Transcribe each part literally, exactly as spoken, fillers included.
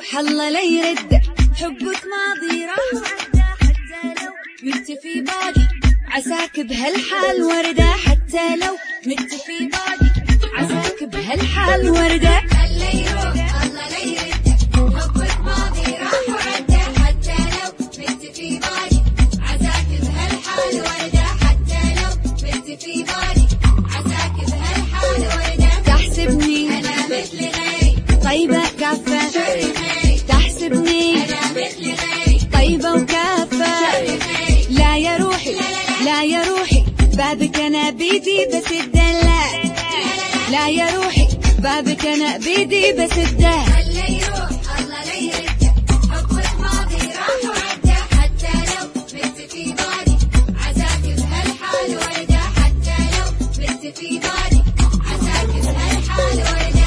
حالله لا يرد. حبك ماضي راح وعدى حتى لو مت في باقي عساك بهالحال وردة. حتى لو مت في باقي عساك بهالحال وردة. خلى يروح الله لا يرد. حبك ماضي راح وعدى حتى لو مت في باقي عساك بهالحال وردة. حتى لو مت في باقي عساك بهالحال وردة. تحسبني أنا مثل غيري طيبة كافة شر خيري. تحسبني أنا مثل غيري طيبة وكافة شر خيري. لا يا روحي لا يا روحي بابك أنا بيدي بسده. لا يا روحي بابك أنا بيدي بسده. خلى يروح الله لا يرد. حبك ماضي راح وعدى حتى لو مت في باقي عساك بهالحال وردة. حتى لو مت في باقي عساك بهالحال وردة.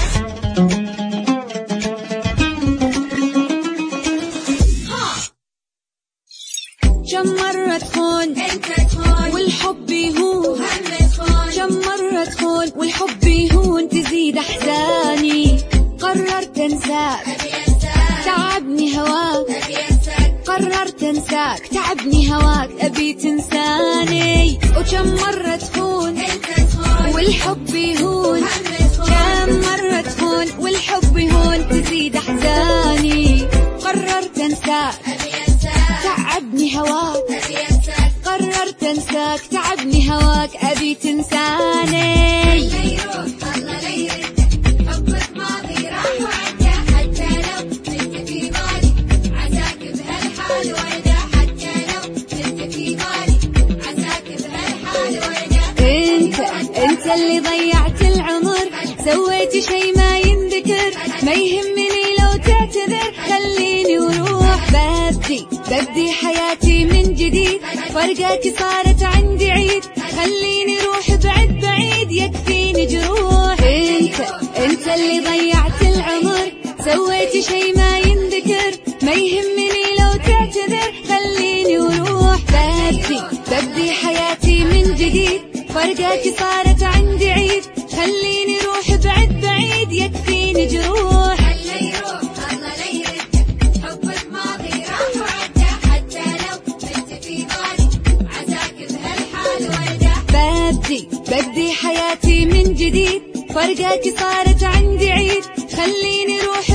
كم مرة تخون انت تخون والحب يهون. هم تخون كم مرة تخون والحب يهون. تزيد أحزاني قررت أنساك أبي أنساك تعبني هواك. أبي أنساك قررت أنساك تعبني هواك أبي تنساني. وكم مرة تخون انت تخون والحب يهون. هم تخون كم مرة تخون والحب يهون. تزيد أحزاني قررت أنساك أبي أنساك تعبني هواك. أبي أنساك. قررت أنساك تعبني هواك أبي تنساني. خلى يروح الله لا يرد. حبك ماضي راح وعدى حتى لو مت في باقي عساك بهالحال وردة. حتى لو مت في باقي عساك بهالحال وردة. انت انت اللي ضيعت العمر سويت شي ما ينذكر. ما يهمني لو تعتذر خليني وروح. ببدي ببدي حياتي من جديد. فرقك صارت عندي عيد. خليني روح بعد بعيد يكفيني جروح. انت انت اللي ضيعت العمر سويت شي ما ينذكر. ما يهمني لو تعتذر خليني وروح. ببدي ببدي حياتي من جديد. فرقك صارت عندي عيد. خليني روح بعد بعيد يكفيني جروح. خلى يروح الله لا يرد. حبك ماضي راح وعدى حتى لو مت في باقي عساك بهالحال وردة. ببدي ببدي حياتي من جديد. فرقك صارت عندي عيد. خليني روح